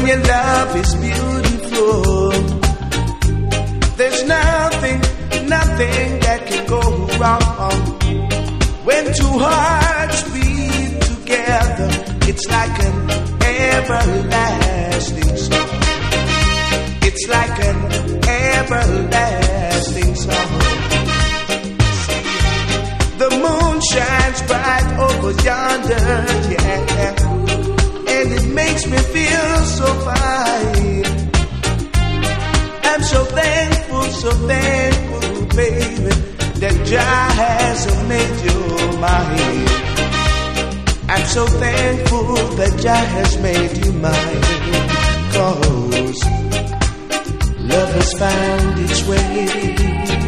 your love is beautiful, there's nothing that can go wrong. When two hearts beat together, it's like an everlasting song. It's like an everlasting song. The moon shines bright over yonder, yeah, and it makes me feel so fine. I'm so thankful, baby, that Jah has made you mine. I'm so thankful that Jah has made you mine, 'cause love has found its way.